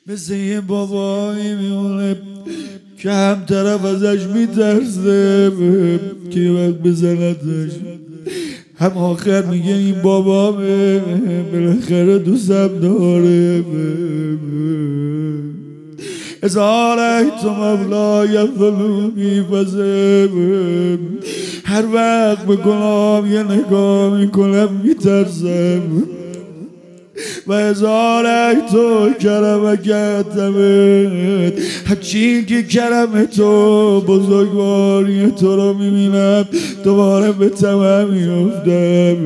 مثل یه بابایی میمونه که هم طرف ازش میترسه که یه وقت بزندش، هم آخر میگه این بابامه بالاخره دوستم داره. ازارک تو مولای فلومی فزم، هر وقت بکنم یه نگاه میکنم میترسم. و ازارک تو کرمکتمت، هرچی که کرم تو بزرگواری تو رو میبینم دوباره به تمام میفتم.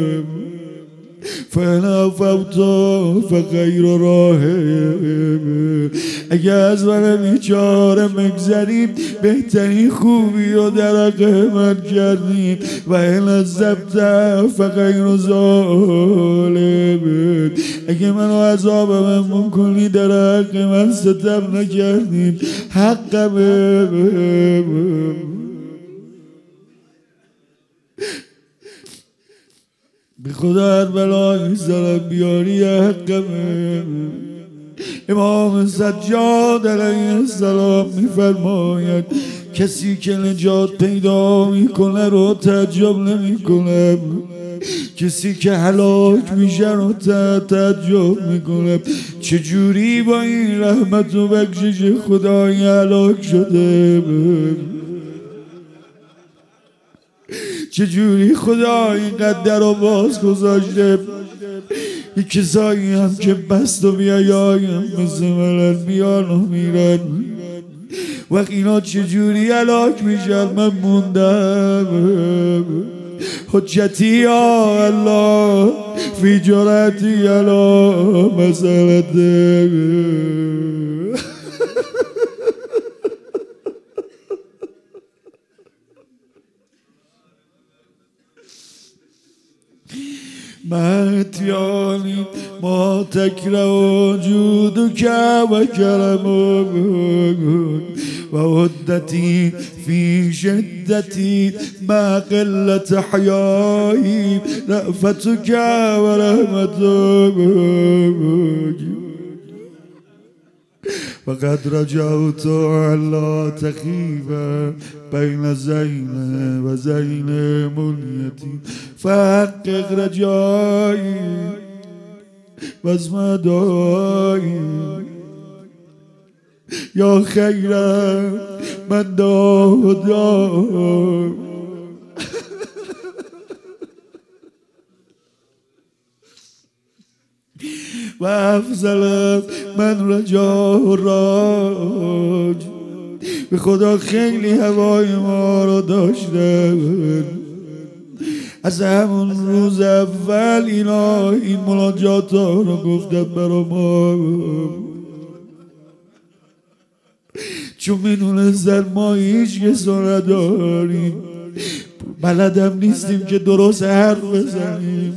فانا فوتو فغیر راهم، اگه از من بیچاره مگذریم بهترین خوبی و در حق من کردیم. و این از زبط فغیر ظالم، اگه منو عذاب من کنی در حق من ستم نکردیم حقمه. بی خدا هر بلایی سرم بیاری حقمه. امام سجاد علیه السلام میفرماید کسی که نجات پیدا میکنه رو تعجب نمیکنه، کسی که هلاک میشه رو تعجب میکنه چجوری با این رحمت و بخشش خدای هلاک شده، چجوری خدا اینقدر در رو باز گذاشته. یه کسایی هم که بست و بیایم مثل ملل بیان و میرن، وقت اینا چجوری هلاک میشن من موندم. حجتی یا الله فی جرأتی علی مسئلته. مهتیانی ما تکره جودک و کرمک و عدتی فی شدتی ما قلت حیایی رأفتک و رحمتک. فقد رجعت علا تخیف بین زین و زین منیتی فحقق رجایی و اسم دعایی. یا خیر من دادا و افضل من رجا و راج. به خدا خیلی هوای ما رو داشتن از همون روز اول اینا این مناجات ها رو گفتن برا ما، چون میدونستن ما هیچ کس رو نداریم، بلدم نیستیم که درست حرف بزنیم.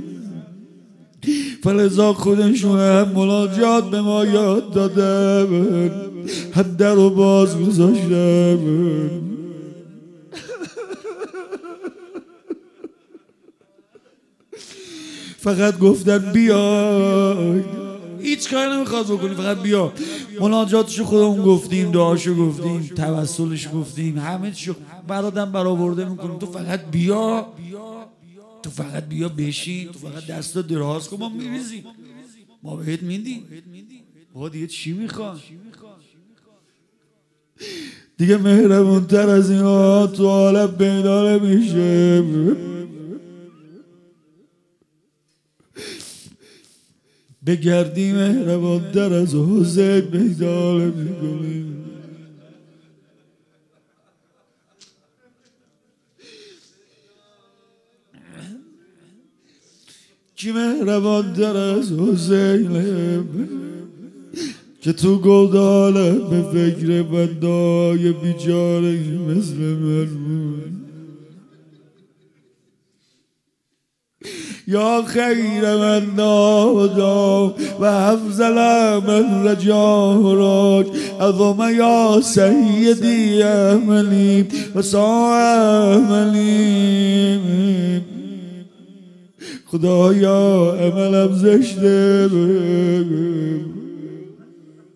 فلذا خودشون هم مناجات به ما یاد دادن، هم در رو باز گذاشتن. فقط گفتن بیای، هیچ کاری نمیخواد بکنی، فقط بیا. مناجاتشو خودمون گفتیم، دعاشو گفتیم، توسلش گفتیم، همه چیشو برادم برآورده میکنیم. تو فقط بیا، تو فقط بیا بشین، تو فقط دستا دراز کن، ما میریزیم، ما بهت میدیم. آقا دیگه چی میخوان؟ دیگه مهربونتر از اینا تو عالم پیدا نمیشه. بگردی مهربانتر از حسین پیدا نمیکنیم. کی مهربانتر از حسینه که تو گوداله به فکر بندای بیچاره مثل من بود. یا خیر من نادا و افضل من رجاراک اظم یا سیدی احملی و ساعملی. خدایا عملم زشته،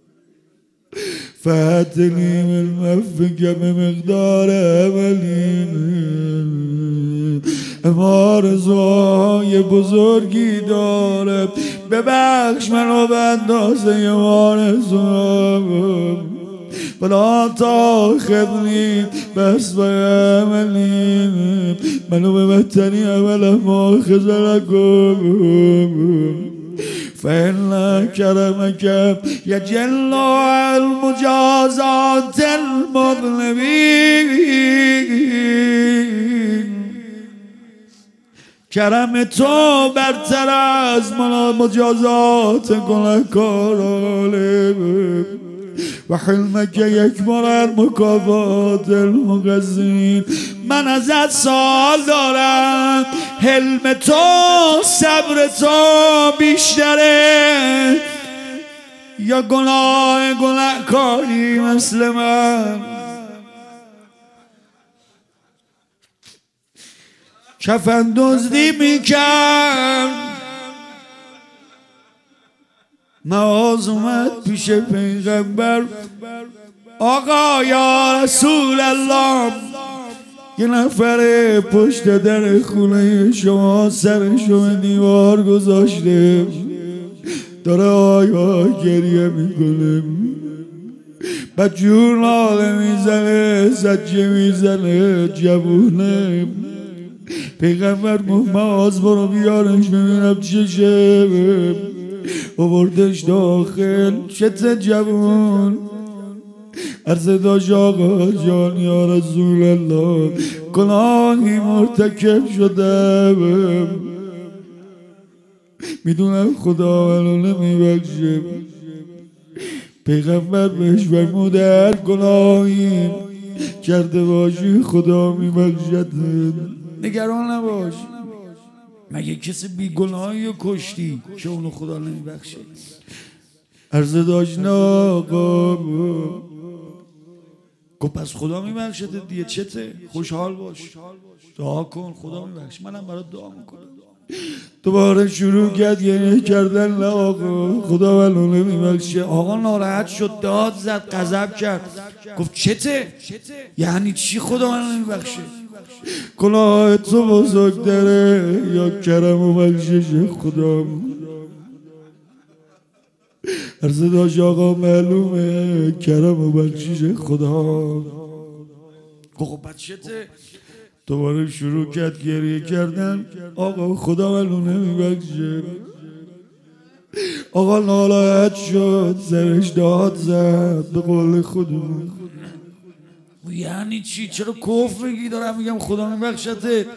فتنی من فکر به مقدار عملی آرزوهای بزرگی داره ببخش منو به اندازه آرزوام ولا تاخذنی بس به عملی منو به بدترین عملم مؤاخذه نکن فإن كرمك يجل المجازات المظلمين کرم تو برتر از مجازات گناهکاران و حلمک یکبر مکافات المقصرین من ازت سوال دارم حلم تو صبر تو بیشتره یا گناهکاری مثل من کفن دزدی میکرد نواز اومد پیش پیغمبر آقا یا رسول الله یه نفر پشت در خونه شما سرشو به دیوار گذاشته داره آیا گریه میکنه بعد جور ناله میزنه زجه میزنه جوونه پیغمبر گفت معاذ برو بیارش ببینم چشه آوردش داخل چته جوون عرض داشت آقا جان یا رسول الله گناهی مرتکب شدم میدونم خدا منو نمیبخشه پیغمبر بهش فرمود هر گناهی کرده باشی خدا میبخشد نگران نباش مگه کسی بی گناهی رو کشتی که اونو خدا نمیبخشه عرض داشت نه آقا گفت پس خدا میبخشه دیگه چته خوشحال باش دعا کن خدا میبخشه منم برات دعا میکنم دوباره شروع کرد گریه کردن نه آقا خدا منو نمیبخشه آقا ناراحت شد داد زد غضب کرد گفت چته یعنی چی خدا منو نمیبخشه گناه تو بزرگتره یا کرم و بخشش خدا عرض داشت آقا معلومه کرم و بخشش خدا خب بچته دوباره شروع کرد گریه کردن آقا خدا منو نمیبخشه آقا ناراحت شد سرش داد زد به قول خودمون یعنی چی چرا کفر میگی دارم میگم خدا میبخشته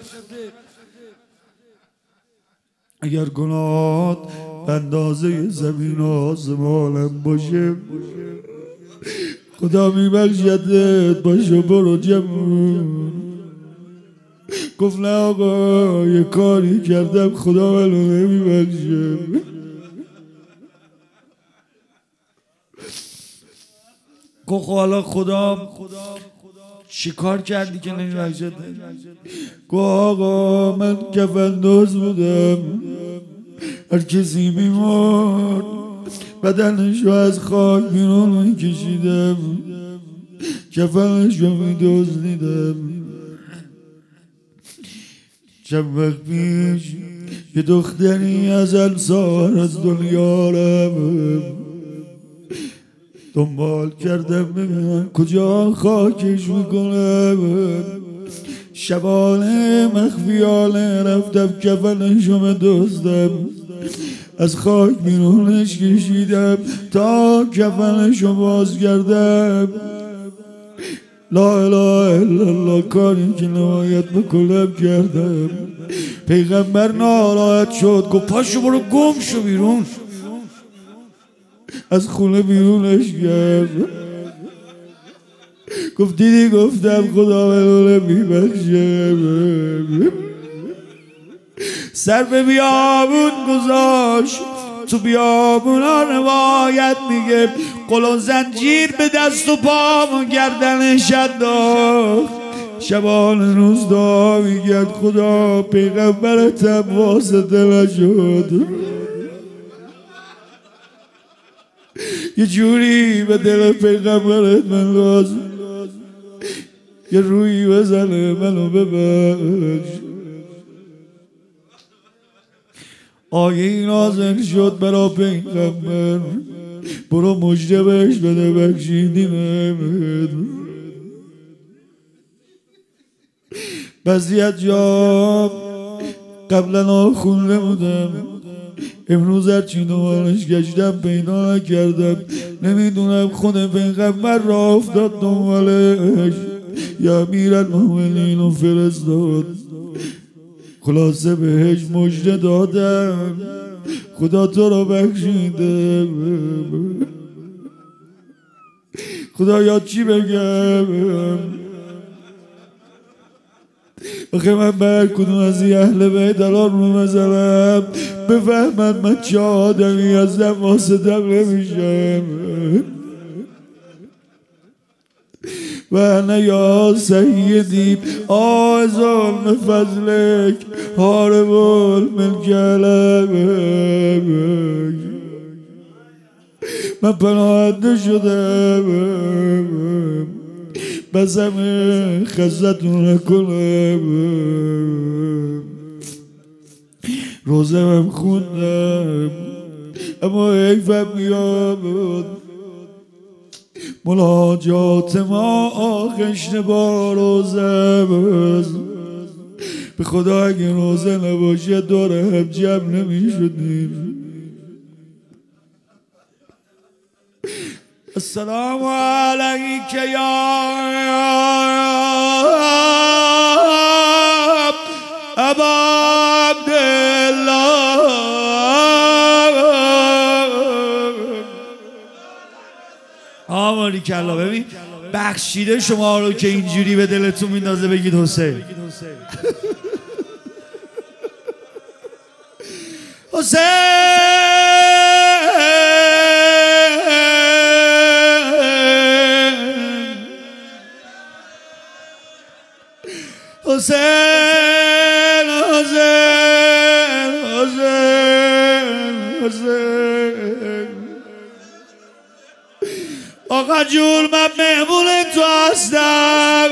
اگر گناهات به اندازه زمین و آسمانم باشه خدا میبخشدت باشه برو جمعون گفت نه آقا یه کاری کردم خدا منو نمیبخشه گفت حالا خدا چی کار کردی که نمیبخشد گفت آقا من کفن دوز بودم هر کسی میمرد بدنشو از خاک بیرون میکشیدم کفنشو میدزدیدم چند وقت پیش یه دختری از انصار از دنیا رفت دنبال کردم ببینم کجا خاکش میکنم شبانه مخفیانه رفتم کفنشو بدزدم از خاک بیرونش کشیدم تا کفنشو باز کردم لا اله الا الله کاری که نباید بکنم کردم پیغمبر ناراحت شد گفت پاشو برو گم شو بیرون از خونه بیرونش کرد گفت دیدی گفتم خدا منو نمیبخشه سر به بیابون گذاشت تو بیابونا روایت میگه قل و زنجیر به دست و پام و گردنش انداخت شبان روز دعا میگرد خدا پیغمبرتم واسطه نشد یه جوری به دل پیغمبرت من لازم، یه روی بزنه منو ببخش. آیه نازل شد برا پیغمبر، برو مژده بهش بده بخشیدیمت. بعضی از جا قبلا خونده بودم، امروز هرچی دنبالش گشتم پیدا نکردم. نمیدونم خود پیغمبر را افتاد دنبالش یا امیرالمومنین و فرستاد. خلاصه بهش مژده دادم خدا تو را بخشیده. خدایا چی بگم؟ آخه من بر کدوم از این اهل بیت الان رو بزنم بفهمن من چه آدمی هستم واسطم نمیشم. و انا یا سیدی آزال فضلک حارب الملک لک. من پناهنده شدم بسم خستون نکنم. روزم خوندم اما حیفم میاد مناجات ما آخشت با روزم. به خدا اگه روزه نباشه دور هم جمع نمی شدیم. السلام علیک یا ابا عبدالله. آماری کلا. ببین بخشیده شما رو که اینجوری به دلتون میندازه بگید حسین. حسین حسین حسین حسین حسین. آقا جون من مهمون تو هستم.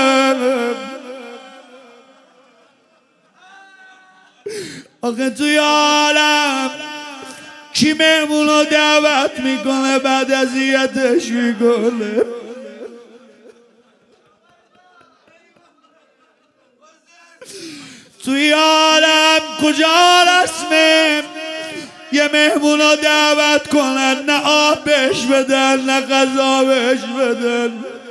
آقا توی عالم کی مهمون رو دعوت میکنه بعد اذیتش میکنه؟ توی عالم کجا رسمه یه مهمون رو دعوت کنن نه آب بهش بدن نه غذا بهش بدن؟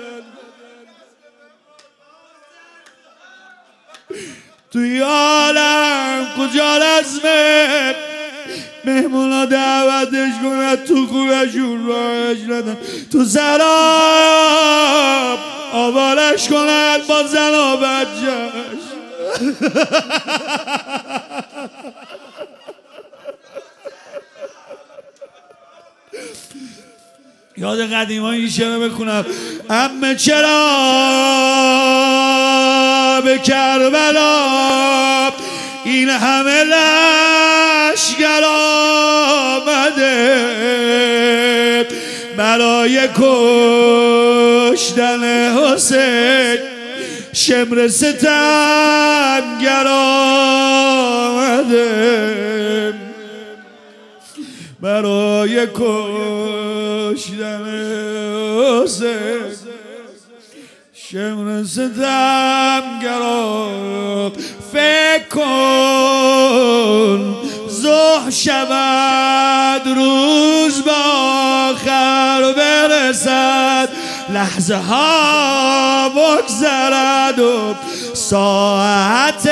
توی عالم کجا رسمه مهمون رو دعوتش کنن تو خونشون راهش ندن، تو سراب آوارش کنن با زن و بچهش. یاد قدیم ها این شعر بخونم. عمه چرا به کربلا این همه لشگر آمده برای کشتن حسین شمر ستمگر آمده برای کشتن حسین شمر ستمگر آمده. فکر کن ظهر شود روز با آخر برسد لحظه ها بگذرد و ساعت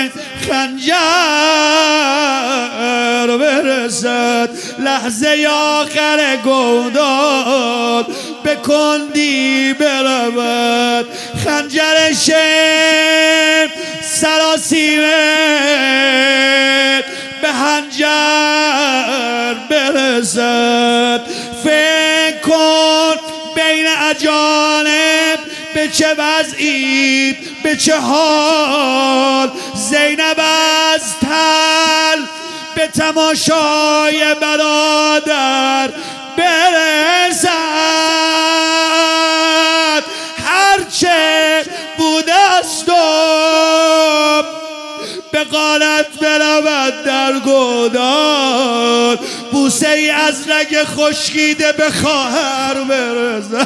خنجر برسد لحظه آخر گودال به کندی برود خنجر شم سراسیمه به هنجر برسد. فکر کن بین اجانب به چه وضعی به چه حال زینب از تل به تماشای برادر بره برود در گودال، بوسه ای از رگ خشکیده به خواهر برسد.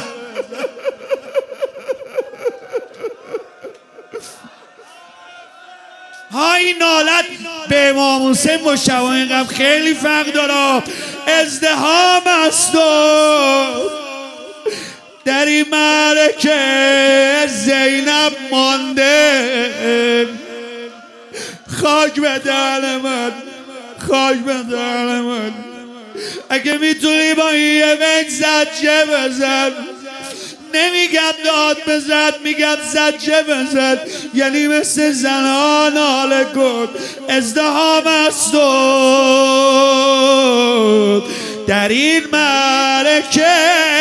های نالت به امام حسین مجتبی اینقدر خیلی فرق داره. ازدحام است و در این معرکه زینب مانده. خاک به دهن من، خاک به دهن من. اگه میتونی با یه بین زجه بزن، نمیگم داد بزن، میگم زجه بزن. یعنی مثل زنان حال کن. ازدحام است و در این معرکه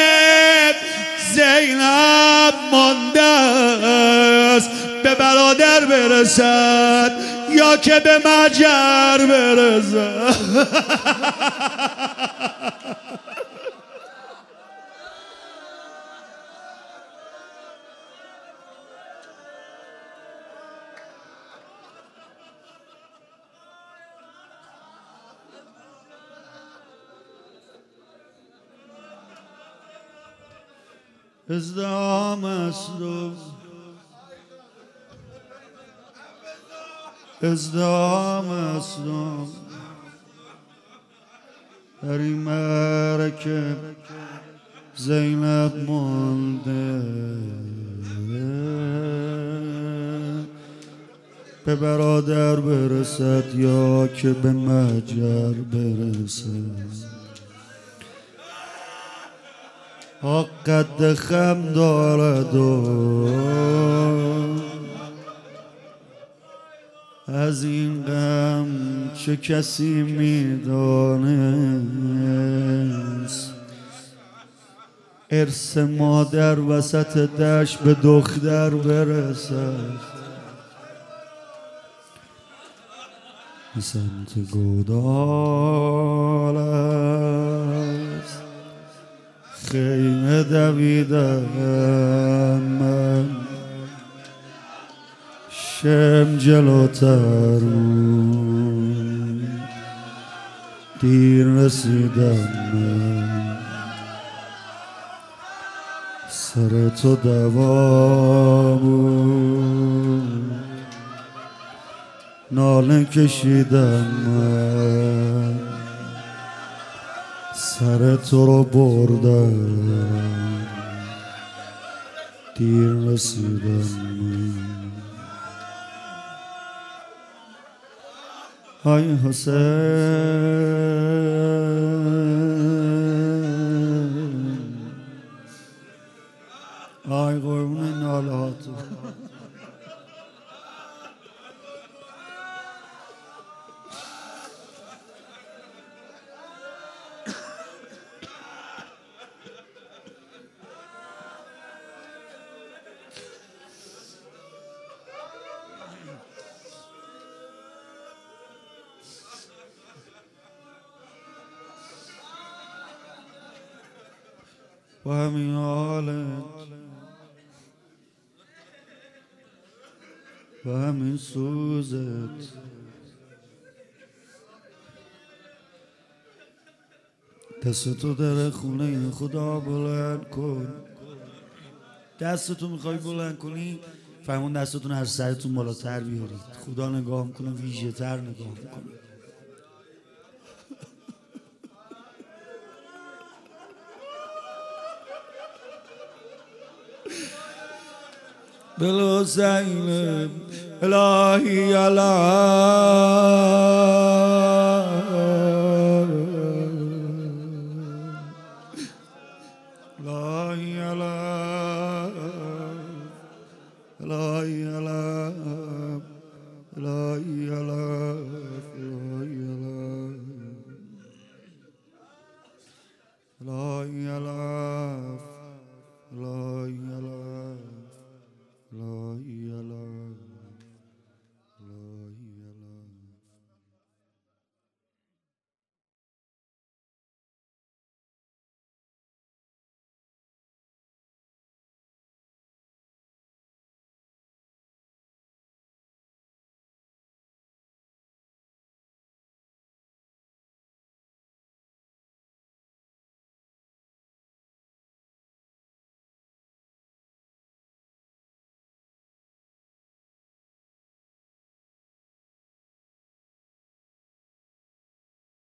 زینب مانده است. به برادر برسد یا که به مجر برسد. ازدحام است و ازدحام است و در این معرکه زینب مانده. به برادر برسد یا که به مجر برسد. قد خم دارد و از این غم چه کسی میدانست. ارث مادر وسط دشت به دختر برسد. سمت گودال است خیمه دویدم من، شم جلوتر دیر رسیدم من. سر تو دوا بود ناله کشیدم من، سر تو رو بردم دیر رسیدم من. های حسین، های قربون ناله ها تو. با همین حالت، با همین سوزت، دستتو در خونه خدا بلند کن. دستتو میخوای بلند کنی، فرمون دستتون از سرتون بالاتر بیارید. خدا نگاه میکنه ویژه تر نگاه میکنه. بلو زینب الهی الهی الهی الهی الهی الهی